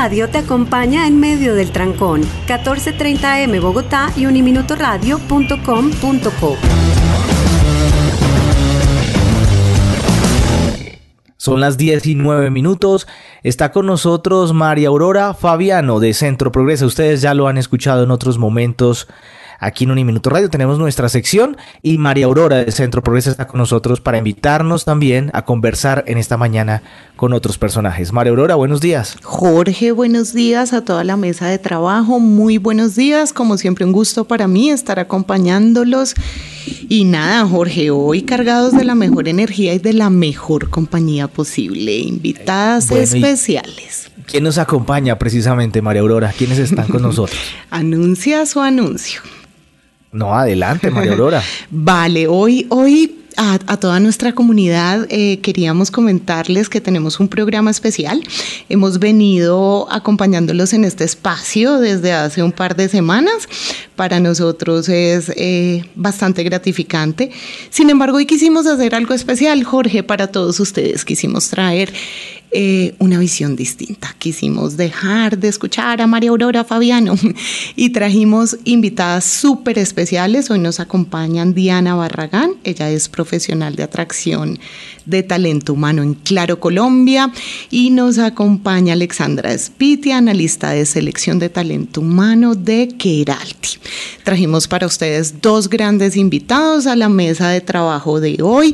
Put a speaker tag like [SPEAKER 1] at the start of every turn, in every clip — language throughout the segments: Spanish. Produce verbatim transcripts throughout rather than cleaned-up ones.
[SPEAKER 1] Radio te acompaña en medio del trancón. catorce treinta A M Bogotá y uniminutoradio punto com punto co.
[SPEAKER 2] Son las diecinueve minutos. Está con nosotros María Aurora Fabiano de Centro Progreso. Ustedes ya lo han escuchado en otros momentos. Aquí en Uniminuto Radio tenemos nuestra sección y María Aurora de Centro Progreso está con nosotros para invitarnos también a conversar en esta mañana con otros personajes. María Aurora, buenos días.
[SPEAKER 3] Jorge, buenos días a toda la mesa de trabajo. Muy buenos días. Como siempre, un gusto para mí estar acompañándolos. Y nada, Jorge, hoy cargados de la mejor energía y de la mejor compañía posible. Invitadas bueno, especiales.
[SPEAKER 2] ¿Quién nos acompaña precisamente, María Aurora? ¿Quiénes están con nosotros?
[SPEAKER 3] Anuncia su anuncio.
[SPEAKER 2] No, adelante, María Aurora.
[SPEAKER 3] Vale, hoy, hoy a, a toda nuestra comunidad eh, queríamos comentarles que tenemos un programa especial. Hemos venido acompañándolos en este espacio desde hace un par de semanas. Para nosotros es eh, bastante gratificante. Sin embargo, hoy quisimos hacer algo especial, Jorge, para todos ustedes. Quisimos traer Eh, una visión distinta. Quisimos dejar de escuchar a María Aurora Fabiano y trajimos invitadas súper especiales. Hoy nos acompañan Diana Barragán, ella es profesional de atracción de talento humano en Claro Colombia, y nos acompaña Alexandra Spiti, analista de selección de talento humano de Keralty. Trajimos para ustedes dos grandes invitados a la mesa de trabajo de hoy.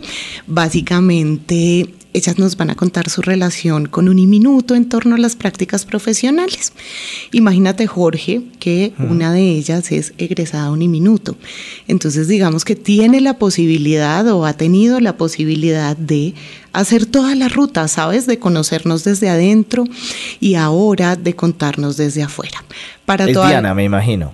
[SPEAKER 3] Básicamente, ellas nos van a contar su relación con Uniminuto en torno a las prácticas profesionales. Imagínate, Jorge, que uh-huh. una de ellas es egresada a Uniminuto. Entonces, digamos que tiene la posibilidad o ha tenido la posibilidad de hacer toda la ruta, ¿sabes? De conocernos desde adentro y ahora de contarnos desde afuera. Para
[SPEAKER 2] es
[SPEAKER 3] toda...
[SPEAKER 2] Diana, me imagino.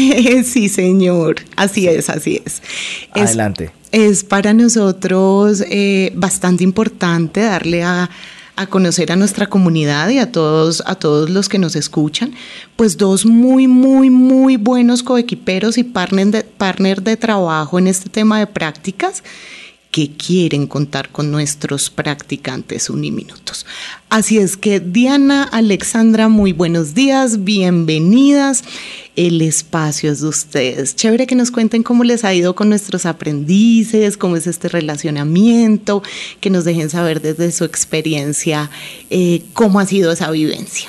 [SPEAKER 3] Sí, señor. Así sí. es, así es.
[SPEAKER 2] Adelante.
[SPEAKER 3] Es, es para nosotros eh, bastante importante darle a, a conocer a nuestra comunidad y a todos, a todos los que nos escuchan, pues dos muy, muy, muy buenos coequiperos y partner de, partner de trabajo en este tema de prácticas que quieren contar con nuestros practicantes uniminutos. Así es que Diana, Alexandra, muy buenos días, bienvenidas. El espacio es de ustedes. Chévere que nos cuenten cómo les ha ido con nuestros aprendices, cómo es este relacionamiento, que nos dejen saber desde su experiencia eh, cómo ha sido esa vivencia.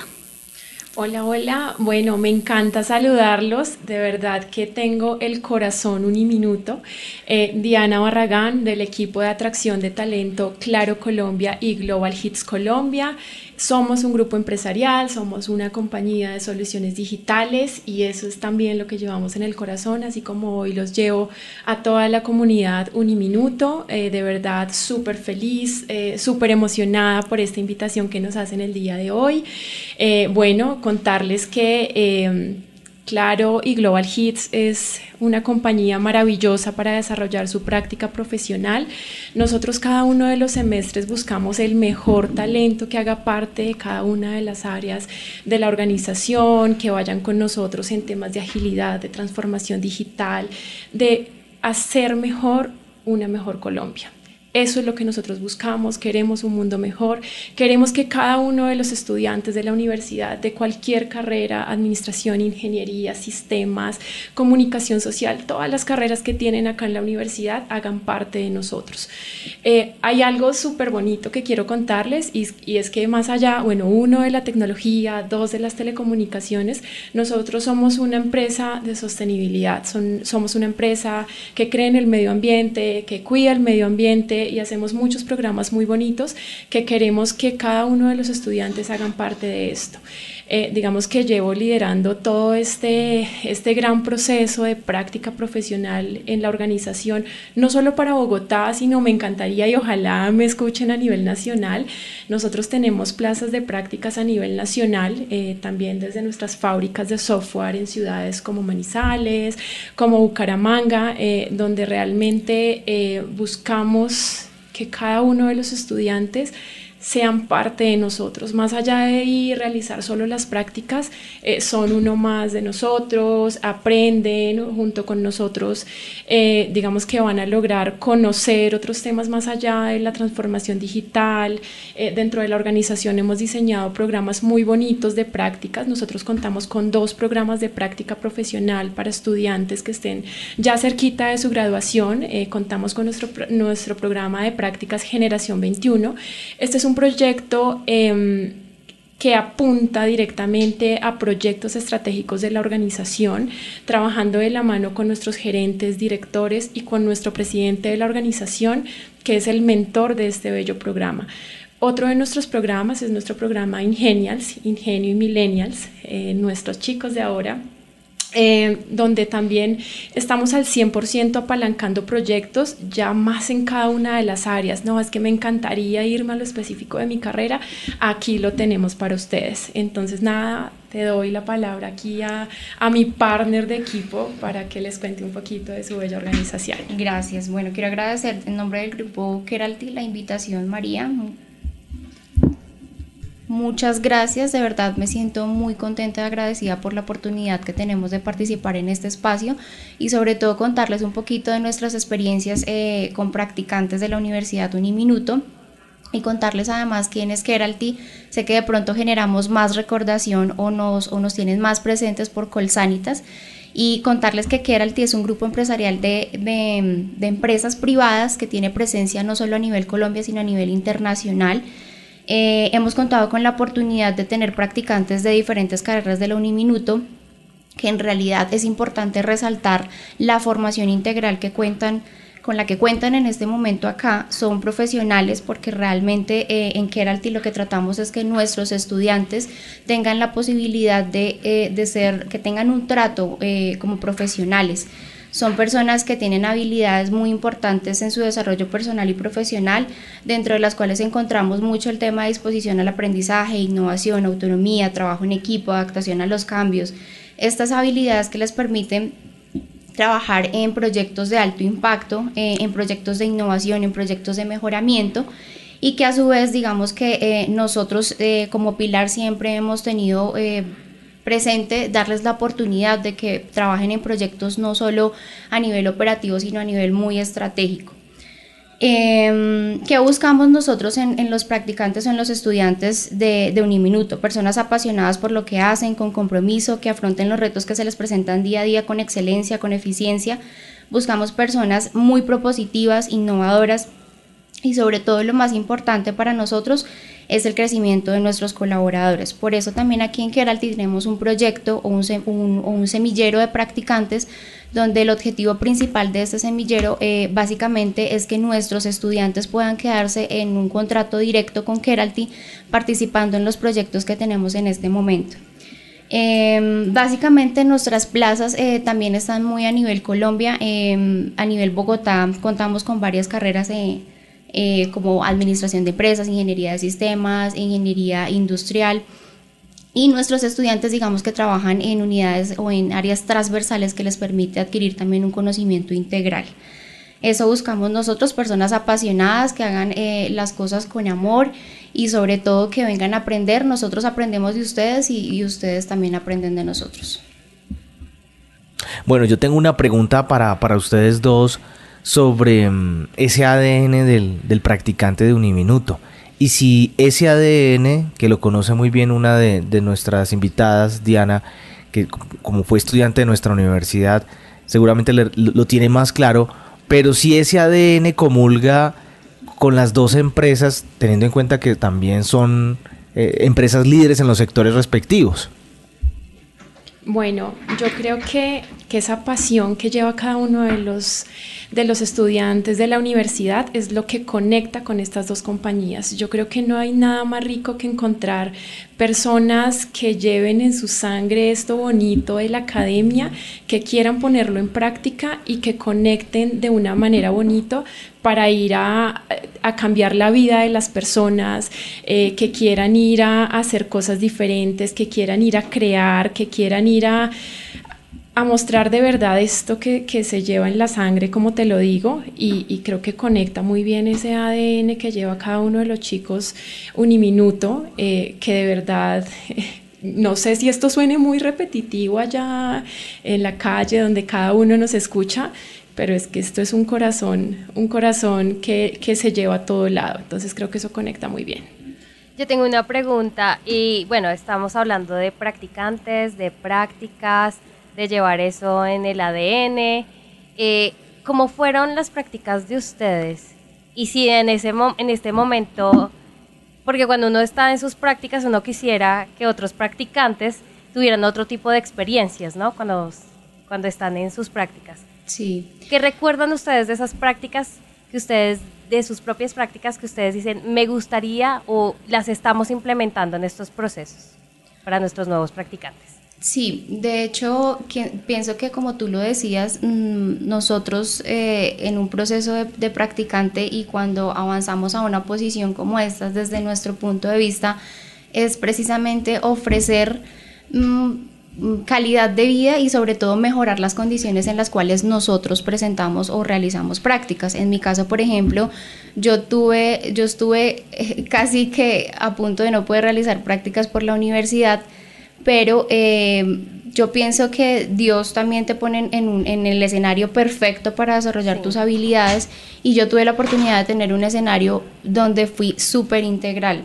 [SPEAKER 4] Hola, hola. Bueno, me encanta saludarlos. De verdad que tengo el corazón uniminuto. Eh, Diana Barragán, del equipo de atracción de talento Claro Colombia y Global Hits Colombia. Somos un grupo empresarial, somos una compañía de soluciones digitales y eso es también lo que llevamos en el corazón, así como hoy los llevo a toda la comunidad Uniminuto. Eh, de verdad, súper feliz, eh, súper emocionada por esta invitación que nos hacen el día de hoy. Eh, bueno, contarles que eh, Claro y Global Hits es una compañía maravillosa para desarrollar su práctica profesional. Nosotros cada uno de los semestres buscamos el mejor talento que haga parte de cada una de las áreas de la organización, que vayan con nosotros en temas de agilidad, de transformación digital, de hacer mejor una mejor Colombia. Eso es lo que nosotros buscamos, queremos un mundo mejor, queremos que cada uno de los estudiantes de la universidad, de cualquier carrera, administración, ingeniería, sistemas, comunicación social, todas las carreras que tienen acá en la universidad hagan parte de nosotros. Eh, hay algo súper bonito que quiero contarles y, y es que más allá, bueno, uno de la tecnología, dos de las telecomunicaciones, nosotros somos una empresa de sostenibilidad, son, somos una empresa que cree en el medio ambiente, que cuida el medio ambiente, y hacemos muchos programas muy bonitos que queremos que cada uno de los estudiantes hagan parte de esto. Eh, digamos que llevo liderando todo este, este gran proceso de práctica profesional en la organización, no solo para Bogotá, sino me encantaría y ojalá me escuchen a nivel nacional. Nosotros tenemos plazas de prácticas a nivel nacional, eh, también desde nuestras fábricas de software en ciudades como Manizales, como Bucaramanga, eh, donde realmente eh, buscamos que cada uno de los estudiantes sean parte de nosotros, más allá de ir a realizar solo las prácticas, eh, son uno más de nosotros, aprenden junto con nosotros, eh, digamos que van a lograr conocer otros temas más allá de la transformación digital. Eh, dentro de la organización hemos diseñado programas muy bonitos de prácticas. Nosotros contamos con dos programas de práctica profesional para estudiantes que estén ya cerquita de su graduación. Eh, contamos con nuestro, nuestro programa de prácticas Generación veintiuno. Este es un proyecto eh, que apunta directamente a proyectos estratégicos de la organización, trabajando de la mano con nuestros gerentes, directores y con nuestro presidente de la organización, que es el mentor de este bello programa. Otro de nuestros programas es nuestro programa Ingenials, Ingenio y Millennials, eh, nuestros chicos de ahora, Eh, donde también estamos al cien por ciento apalancando proyectos ya más en cada una de las áreas. No, es que me encantaría irme a lo específico de mi carrera, aquí lo tenemos para ustedes. Entonces nada, te doy la palabra aquí a, a mi partner de equipo para que les cuente un poquito de su bella organización.
[SPEAKER 5] Gracias. Bueno, quiero agradecer en nombre del grupo Keralty la invitación, María. Muchas gracias, de verdad me siento muy contenta y agradecida por la oportunidad que tenemos de participar en este espacio y sobre todo contarles un poquito de nuestras experiencias eh, con practicantes de la Universidad Uniminuto y contarles además quién es Keralty. Sé que de pronto generamos más recordación o nos, o nos tienen más presentes por Colsanitas, y contarles que Keralty es un grupo empresarial de, de, de empresas privadas que tiene presencia no solo a nivel Colombia sino a nivel internacional. Eh, hemos contado con la oportunidad de tener practicantes de diferentes carreras de la Uniminuto, que en realidad es importante resaltar la formación integral que cuentan, con la que cuentan en este momento acá. Son profesionales porque realmente eh, en Keralty lo que tratamos es que nuestros estudiantes tengan la posibilidad de, eh, de ser, que tengan un trato eh, como profesionales. Son personas que tienen habilidades muy importantes en su desarrollo personal y profesional, dentro de las cuales encontramos mucho el tema de disposición al aprendizaje, innovación, autonomía, trabajo en equipo, adaptación a los cambios. Estas habilidades que les permiten trabajar en proyectos de alto impacto, eh, en proyectos de innovación, en proyectos de mejoramiento, y que a su vez digamos que eh, nosotros eh, como Pilar siempre hemos tenido eh, presente darles la oportunidad de que trabajen en proyectos no solo a nivel operativo, sino a nivel muy estratégico. Eh, ¿Qué buscamos nosotros en, en los practicantes o en los estudiantes de, de Uniminuto? Personas apasionadas por lo que hacen, con compromiso, que afronten los retos que se les presentan día a día con excelencia, con eficiencia. Buscamos personas muy propositivas, innovadoras, y sobre todo lo más importante para nosotros es el crecimiento de nuestros colaboradores. Por eso también aquí en Keralty tenemos un proyecto o un, un, un semillero de practicantes, donde el objetivo principal de este semillero eh, básicamente es que nuestros estudiantes puedan quedarse en un contrato directo con Keralty, participando en los proyectos que tenemos en este momento. Eh, básicamente nuestras plazas eh, también están muy a nivel Colombia. Eh, a nivel Bogotá contamos con varias carreras de Eh, como administración de empresas, ingeniería de sistemas, ingeniería industrial, y nuestros estudiantes digamos que trabajan en unidades o en áreas transversales que les permite adquirir también un conocimiento integral. Eso buscamos nosotros, personas apasionadas que hagan eh, las cosas con amor y sobre todo que vengan a aprender. Nosotros aprendemos de ustedes y, y ustedes también aprenden de nosotros.
[SPEAKER 2] Bueno, yo tengo una pregunta para, para ustedes dos sobre um, ese A D N del, del practicante de Uniminuto. Y si ese A D N, que lo conoce muy bien una de, de nuestras invitadas, Diana, que como fue estudiante de nuestra universidad, seguramente le, lo tiene más claro, pero si ese A D N comulga con las dos empresas, teniendo en cuenta que también son eh, empresas líderes en los sectores respectivos.
[SPEAKER 4] Bueno, yo creo que, que esa pasión que lleva cada uno de los, de los estudiantes de la universidad es lo que conecta con estas dos compañías. Yo creo que no hay nada más rico que encontrar personas que lleven en su sangre esto bonito de la academia, que quieran ponerlo en práctica y que conecten de una manera bonita para ir a, a cambiar la vida de las personas, eh, que quieran ir a, a hacer cosas diferentes, que quieran ir a crear, que quieran ir a, a mostrar de verdad esto que, que se lleva en la sangre, como te lo digo, y, y creo que conecta muy bien ese A D N que lleva cada uno de los chicos Uniminuto, eh, que de verdad, eh, no sé si esto suene muy repetitivo allá en la calle donde cada uno nos escucha, pero es que esto es un corazón, un corazón que, que se lleva a todo lado, entonces creo que eso conecta muy bien.
[SPEAKER 6] Yo tengo una pregunta y bueno, estamos hablando de practicantes, de prácticas, de llevar eso en el A D N. Eh, ¿Cómo fueron las prácticas de ustedes? Y si en, ese mo- en este momento, porque cuando uno está en sus prácticas, uno quisiera que otros practicantes tuvieran otro tipo de experiencias, ¿no? Cuando, cuando están en sus prácticas.
[SPEAKER 5] Sí.
[SPEAKER 6] ¿Qué recuerdan ustedes de esas prácticas que ustedes, de sus propias prácticas que ustedes dicen, me gustaría o las estamos implementando en estos procesos para nuestros nuevos practicantes?
[SPEAKER 5] Sí, de hecho, que, pienso que como tú lo decías, mmm, nosotros eh, en un proceso de, de practicante y cuando avanzamos a una posición como esta, desde nuestro punto de vista, es precisamente ofrecer mmm, calidad de vida y sobre todo mejorar las condiciones en las cuales nosotros presentamos o realizamos prácticas. En mi caso, por ejemplo, yo tuve, yo estuve casi que a punto de no poder realizar prácticas por la universidad, pero eh, yo pienso que Dios también te pone en, un, en el escenario perfecto para desarrollar sí. tus habilidades, y yo tuve la oportunidad de tener un escenario donde fui súper integral,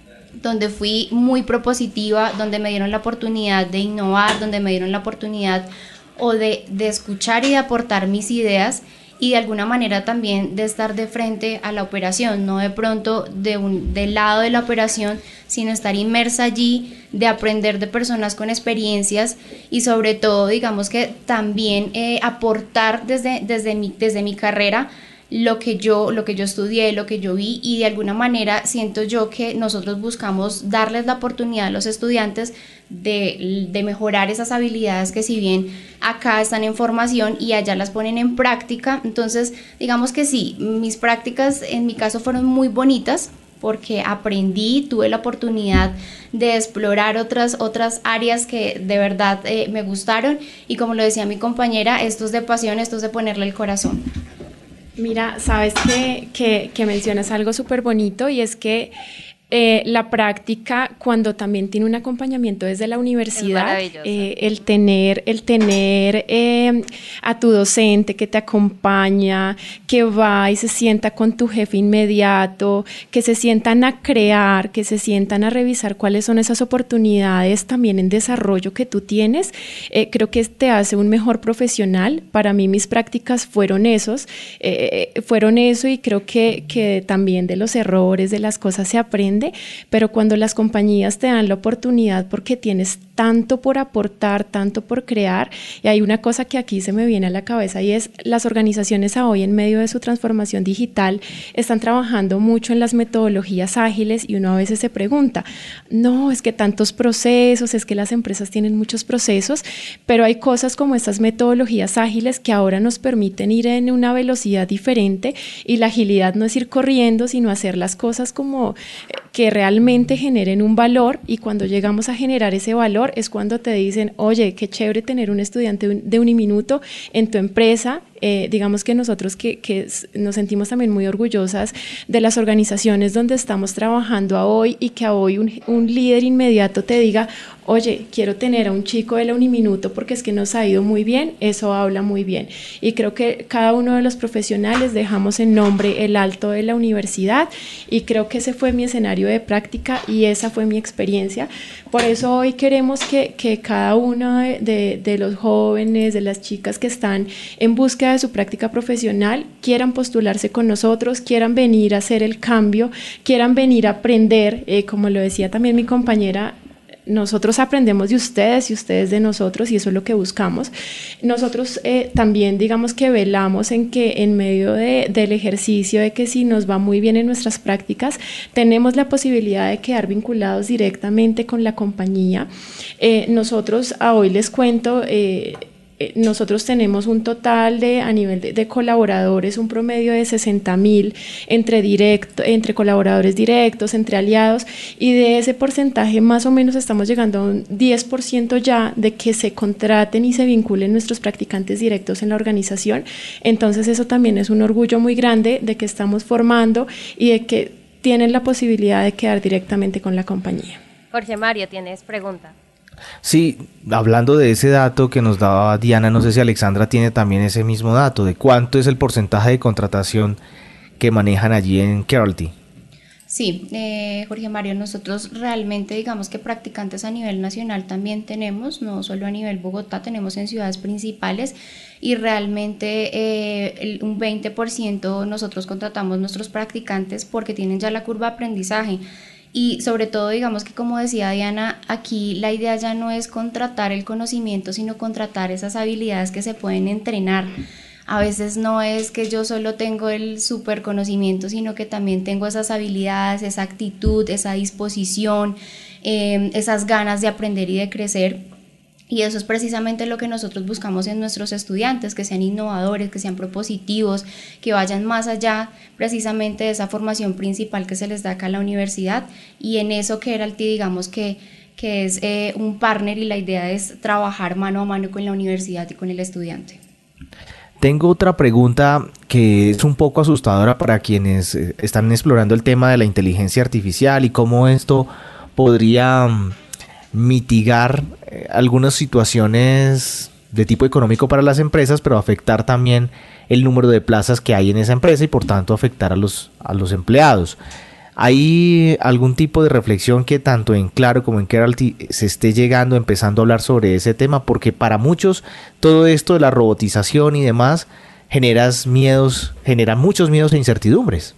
[SPEAKER 5] donde fui muy propositiva, donde me dieron la oportunidad de innovar, donde me dieron la oportunidad o de, de escuchar y de aportar mis ideas, y de alguna manera también de estar de frente a la operación, no de pronto de un, del lado de la operación, sino estar inmersa allí, de aprender de personas con experiencias y sobre todo, digamos que también eh, aportar desde, desde, mi, desde mi carrera lo que yo lo que yo estudié, lo que yo vi, y de alguna manera siento yo que nosotros buscamos darles la oportunidad a los estudiantes de, de mejorar esas habilidades que si bien acá están en formación y allá las ponen en práctica. Entonces digamos que sí, mis prácticas en mi caso fueron muy bonitas porque aprendí, tuve la oportunidad de explorar otras, otras áreas que de verdad eh, me gustaron, y como lo decía mi compañera, esto es de pasión, esto es de ponerle el corazón.
[SPEAKER 4] Mira, sabes que, que, que mencionas algo súper bonito, y es que eh, la práctica, cuando también tiene un acompañamiento desde la universidad, eh, el tener, el tener eh, a tu docente que te acompaña, que va y se sienta con tu jefe inmediato, que se sientan a crear, que se sientan a revisar cuáles son esas oportunidades también en desarrollo que tú tienes, eh, creo que te hace un mejor profesional. Para mí mis prácticas fueron esos, eh, fueron eso, y creo que, que también de los errores, de las cosas se aprende. Pero cuando las compañías te dan la oportunidad porque tienes tanto por aportar, tanto por crear, y hay una cosa que aquí se me viene a la cabeza, y es las organizaciones a hoy en medio de su transformación digital están trabajando mucho en las metodologías ágiles, y uno a veces se pregunta, no, es que tantos procesos, es que las empresas tienen muchos procesos, pero hay cosas como estas metodologías ágiles que ahora nos permiten ir en una velocidad diferente, y la agilidad no es ir corriendo, sino hacer las cosas como que realmente generen un valor, y cuando llegamos a generar ese valor es cuando te dicen, oye, qué chévere tener un estudiante de Uniminuto en tu empresa. Eh, digamos que nosotros que, que nos sentimos también muy orgullosas de las organizaciones donde estamos trabajando a hoy, y que a hoy un, un líder inmediato te diga, oye, quiero tener a un chico de la Uniminuto porque es que nos ha ido muy bien, eso habla muy bien. Y creo que cada uno de los profesionales dejamos en nombre el alto de la universidad, y creo que ese fue mi escenario de práctica y esa fue mi experiencia. Por eso hoy queremos que, que cada uno de, de, de los jóvenes, de las chicas que están en búsqueda de su práctica profesional, quieran postularse con nosotros, quieran venir a hacer el cambio, quieran venir a aprender, eh, como lo decía también mi compañera, nosotros aprendemos de ustedes y ustedes de nosotros, y eso es lo que buscamos. Nosotros eh, también digamos que velamos en que en medio de, del ejercicio, de que si nos va muy bien en nuestras prácticas, tenemos la posibilidad de quedar vinculados directamente con la compañía. Eh, nosotros a hoy les cuento, eh, eh, nosotros tenemos un total de, a nivel de, de colaboradores, un promedio de sesenta mil entre, directo, entre colaboradores directos, entre aliados, y de ese porcentaje más o menos estamos llegando a un diez por ciento ya de que se contraten y se vinculen nuestros practicantes directos en la organización. Entonces eso también es un orgullo muy grande de que estamos formando y de que tienen la posibilidad de quedar directamente con la compañía.
[SPEAKER 6] Jorge Mario, ¿tienes pregunta?
[SPEAKER 2] Sí, hablando de ese dato que nos daba Diana, no sé si Alexandra tiene también ese mismo dato, de cuánto es el porcentaje de contratación que manejan allí en Keralty.
[SPEAKER 5] Sí, eh, Jorge Mario, nosotros realmente digamos que practicantes a nivel nacional también tenemos, no solo a nivel Bogotá, tenemos en ciudades principales y realmente eh, el, un veinte por ciento nosotros contratamos nuestros practicantes porque tienen ya la curva de aprendizaje. Y sobre todo, digamos que como decía Diana, aquí la idea ya no es contratar el conocimiento, sino contratar esas habilidades que se pueden entrenar. A veces no es que yo solo tengo el super conocimiento, sino que también tengo esas habilidades, esa actitud, esa disposición, eh, esas ganas de aprender y de crecer. Y eso es precisamente lo que nosotros buscamos en nuestros estudiantes, que sean innovadores, que sean propositivos, que vayan más allá precisamente de esa formación principal que se les da acá en la universidad. Y en eso Keralty, digamos que, que es eh, un partner y la idea es trabajar mano a mano con la universidad y con el estudiante.
[SPEAKER 2] Tengo otra pregunta que es un poco asustadora para quienes están explorando el tema de la inteligencia artificial y cómo esto podría mitigar eh, algunas situaciones de tipo económico para las empresas, pero afectar también el número de plazas que hay en esa empresa y por tanto afectar a los, a los empleados. ¿Hay algún tipo de reflexión que tanto en Claro como en Keralty se esté llegando, empezando a hablar sobre ese tema? Porque para muchos todo esto de la robotización y demás genera miedos, genera muchos miedos e incertidumbres.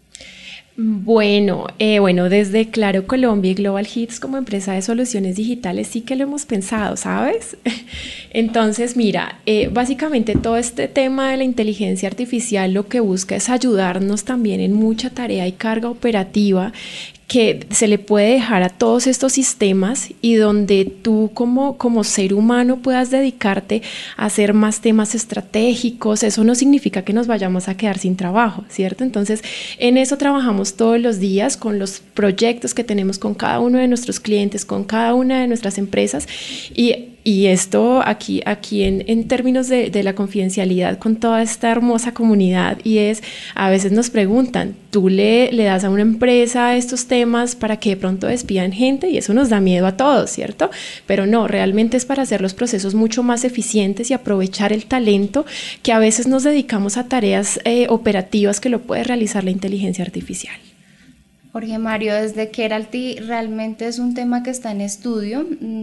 [SPEAKER 4] Bueno, eh, bueno, desde Claro Colombia y Global Hits como empresa de soluciones digitales sí que lo hemos pensado, ¿sabes? Entonces, mira, eh, básicamente todo este tema de la inteligencia artificial lo que busca es ayudarnos también en mucha tarea y carga operativa que se le puede dejar a todos estos sistemas y donde tú como, como ser humano puedas dedicarte a hacer más temas estratégicos. Eso no significa que nos vayamos a quedar sin trabajo, ¿cierto? Entonces, en eso trabajamos todos los días con los proyectos que tenemos con cada uno de nuestros clientes, con cada una de nuestras empresas y Y esto aquí, aquí en, en términos de, de la confidencialidad con toda esta hermosa comunidad, y es, a veces nos preguntan, tú le, le das a una empresa estos temas para que de pronto despidan gente y eso nos da miedo a todos, ¿cierto? Pero no, realmente es para hacer los procesos mucho más eficientes y aprovechar el talento que a veces nos dedicamos a tareas eh, operativas que lo puede realizar la inteligencia artificial.
[SPEAKER 5] Jorge Mario, desde Keralty realmente es un tema que está en estudio.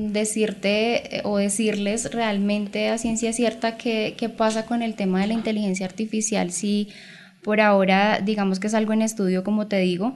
[SPEAKER 5] Decirte o decirles realmente a ciencia cierta qué, qué pasa con el tema de la inteligencia artificial, si por ahora digamos que es algo en estudio, como te digo.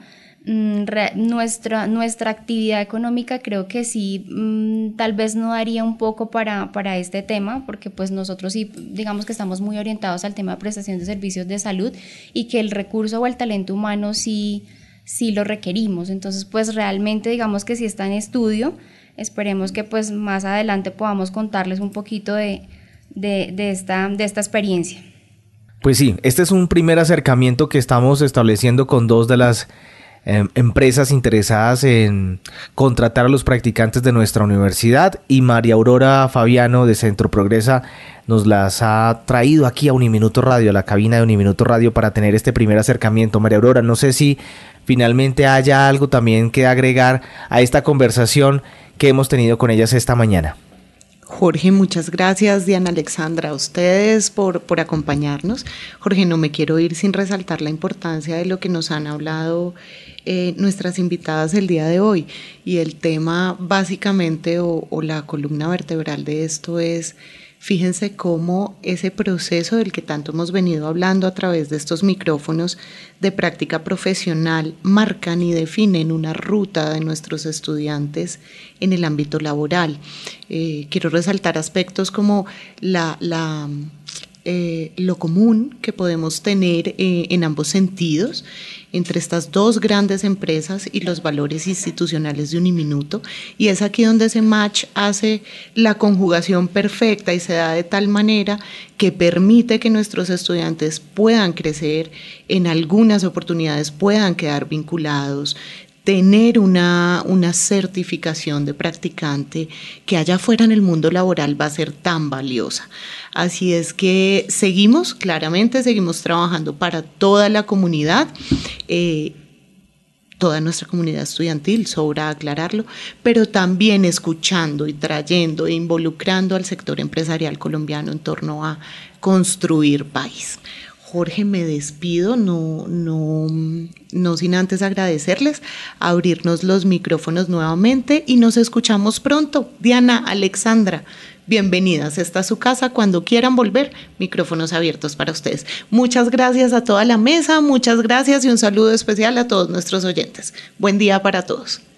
[SPEAKER 5] Nuestra, nuestra actividad económica creo que sí, mmm, tal vez no daría un poco para, para este tema, porque pues nosotros sí digamos que estamos muy orientados al tema de prestación de servicios de salud y que el recurso o el talento humano sí sí lo requerimos. Entonces pues realmente digamos que sí está en estudio. Esperemos que pues más adelante podamos contarles un poquito de, de, de, esta, de esta experiencia.
[SPEAKER 2] Pues sí, este es un primer acercamiento que estamos estableciendo con dos de las eh, empresas interesadas en contratar a los practicantes de nuestra universidad, y María Aurora Fabiano de Centro Progresa nos las ha traído aquí a Uniminuto Radio, a la cabina de Uniminuto Radio, para tener este primer acercamiento. María Aurora, no sé si finalmente haya algo también que agregar a esta conversación que hemos tenido con ellas esta mañana.
[SPEAKER 3] Jorge, muchas gracias. Diana, Alexandra, a ustedes por, por acompañarnos. Jorge, no me quiero ir sin resaltar la importancia de lo que nos han hablado eh, nuestras invitadas el día de hoy. Y el tema básicamente o, o la columna vertebral de esto es: fíjense cómo ese proceso del que tanto hemos venido hablando a través de estos micrófonos de práctica profesional marcan y definen una ruta de nuestros estudiantes en el ámbito laboral. Eh, quiero resaltar aspectos como la, la eh, lo común que podemos tener eh, en ambos sentidos entre estas dos grandes empresas y los valores institucionales de Uniminuto, y es aquí donde ese match hace la conjugación perfecta y se da de tal manera que permite que nuestros estudiantes puedan crecer, en algunas oportunidades puedan quedar vinculados, tener una, una certificación de practicante que allá afuera en el mundo laboral va a ser tan valiosa. Así es que seguimos, claramente seguimos trabajando para toda la comunidad, eh, toda nuestra comunidad estudiantil, sobra aclararlo, pero también escuchando y trayendo e involucrando al sector empresarial colombiano en torno a construir país. Jorge, me despido, no, no, no sin antes agradecerles, abrirnos los micrófonos nuevamente y nos escuchamos pronto. Diana, Alexandra, bienvenidas, esta es su casa, cuando quieran volver, micrófonos abiertos para ustedes. Muchas gracias a toda la mesa, muchas gracias y un saludo especial a todos nuestros oyentes. Buen día para todos.